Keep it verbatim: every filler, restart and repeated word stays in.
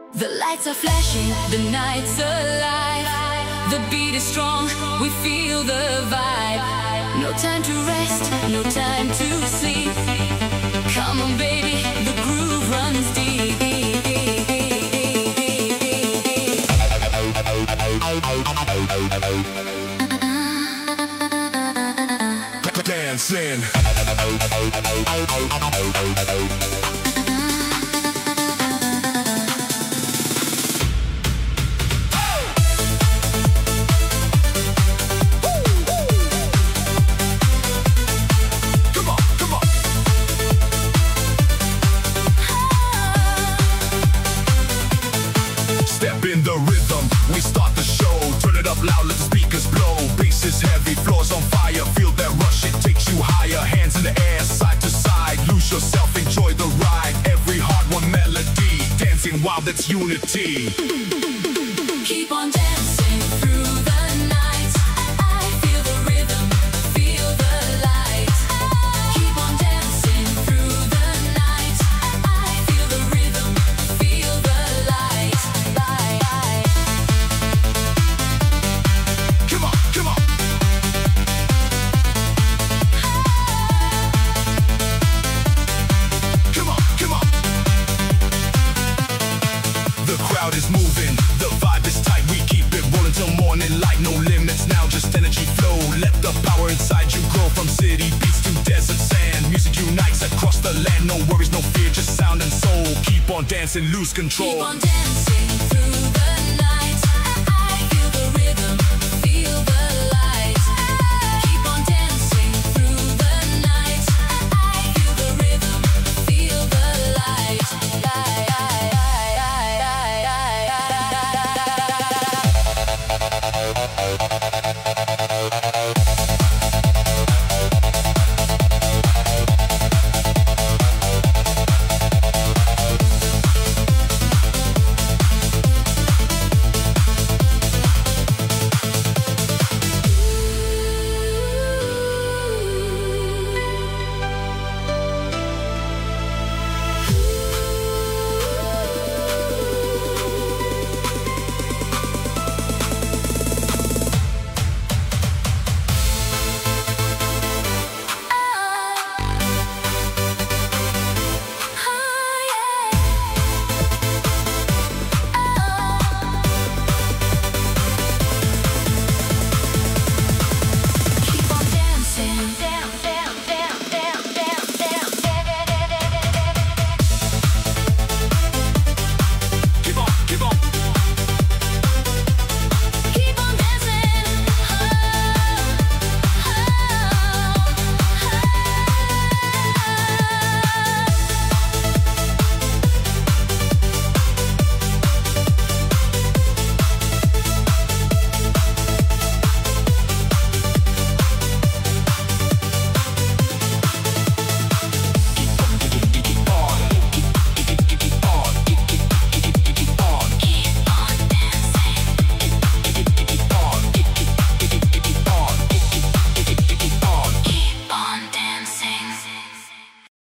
The lights are flashing, the night's alive. The beat is strong, we feel the vibe. No time to rest, no time to sleep. Come on baby, the groove runs deep. Dancing. In the rhythm, we start the show. Turn it up loud, let the speakers blow. Bass is heavy, floors on fire. Feel that rush, it takes you higher. Hands in the air, side to side. Lose yourself, enjoy the ride. Every heart, one melody. Dancing wild, that's unity. Keep on dancing through the night. I feel the rhythm, feel the light. Keep on dancing through the night. I feel the rhythm, feel the light. Is moving, the vibe is tight, we keep it rolling till morning light. No limits now, just energy flow. Let the power inside you grow. From city beats to desert sand, music unites across the land. No worries, no fear, just sound and soul. Keep on dancing, lose control. Keep on dancing through